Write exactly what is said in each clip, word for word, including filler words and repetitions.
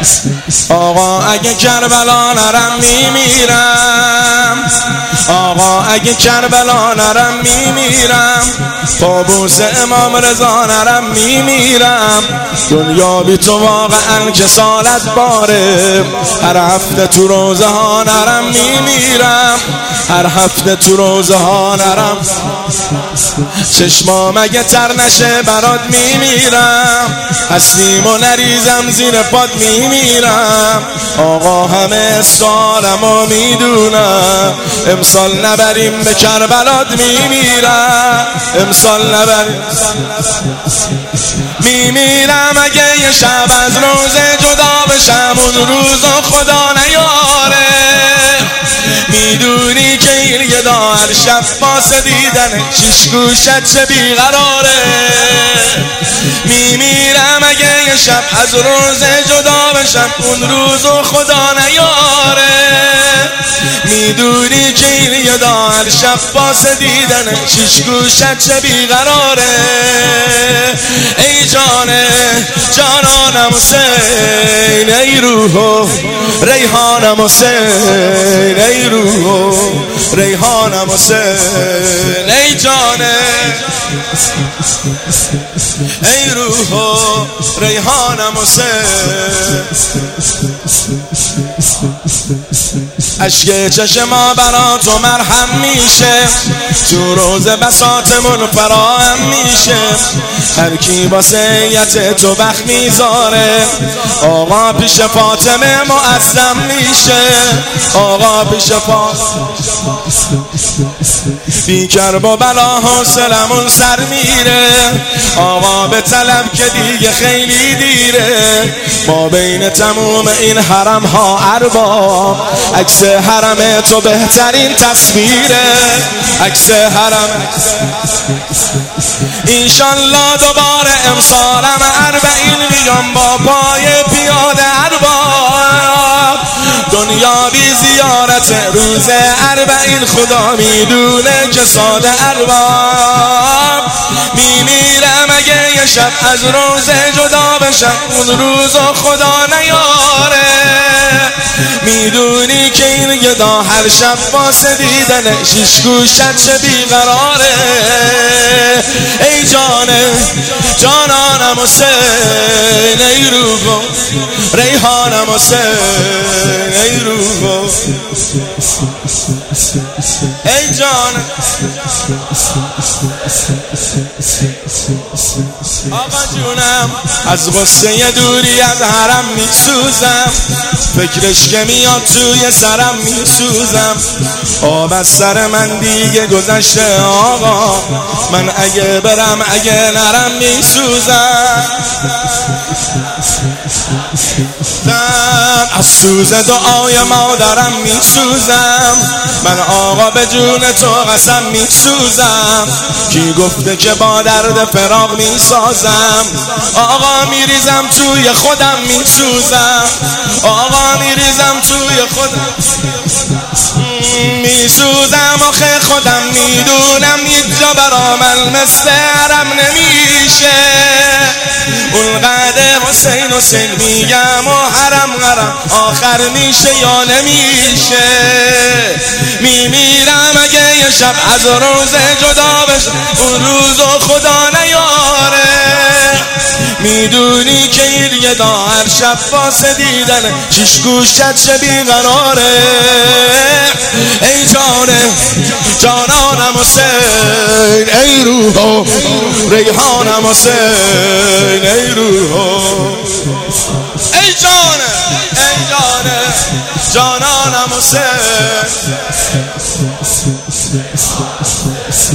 آقا اگه کربلا نرم میمیرم، آقا اگه کربلا نرم میمیرم، طاووس امام رضا نرم میمیرم. دنیا بی تو واقعا کسالت باره، هر هفته تو روزه ها نرم میمیرم، هر هفته تو روزه ها نرم. چشمام اگه تر نشه برات میمیرم، هستیم و نریزم زیر پاد میمیرم. آقا همه اسرارم و میدونم، امسال نبریم به کربلات میمیرم، امسال نبریم میمیرم. اگه یه شب از روزه جدا بشم، اون روزو خدا نیاره. میدونی که این گدا هر شب واسه دیدن شیش گوشت چه بیقراره. میمیرم اگه یه شب از روزه جدا بشم، اون روزو خدا نیاره. میدونی که این گدا هر شب واسه دیدن شیش گوشت چه بیقراره. ای جانه جانانم حسین، ای روحو ریحانم حسین، ای روحو ریحانم حسین. ای جانه ای روحو ریحانم حسین. اشک چشم ما برا تو مرهم میشه، تو روز بساطمون فراهم میشه. هر کی با سیت تو بخ میذاره، آقا پیش فاطمه معظم میشه، آقا پیش فاطمه. بی کرب و بلا حوصلمون سر میره، آقا به طلب که دیگه خیلی دیره. ما بین تموم این حرم ها ارباب، عکس حرم تو بهترین تصویره، عکس حرم. انشالله دوباره امسالم اربعین میام با پای پیاده ارباب. دنیا بی زیارت روز اربعین خدا میدونه که ساده ارباب. میمیرم اگه یه شب از روزه جدا بشم، اون روزو خدا نیاره. میدونی که این گدا هر شب واسه دیدن شیش گوشت چه بیقراره. ای جانه جانانم حسین، ای روحو ریحانم حسین، ای روحو ای جانه. آقا جونم از غصه دوری از حرم میسوزم، فکرش که میاد توی سرم میسوزم. آب از سر من دیگه گذشته آقا، من اگه برم اگه نرم میسوزم. از سوز دعای مادرم میسوزم، من آقا به جون تو قسم میسوزم. کی گفته که با درد فراق میسازم، آقا میریزم توی خودم میسوزم، آقا میریزم توی خودم میسوزم. آخه خودم میدونم یک جا برا من مثل حرم نمیشه. اونقدر حسین حسین میگم و حرم حرم آخر میشه یا نمیشه. میمیرم اگه یه شب از روزه جدا بشم، اون روزو خدا نیاره. میدونی که این گدا هر شب واسه دیدن شیش گوشت چه بیقراره. ای جانه جانانم حسین، ای روحو ریحانم حسین، ای روحو ای جانه ای جانه جانانم حسین.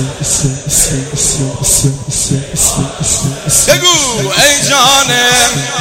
بگو ای جانه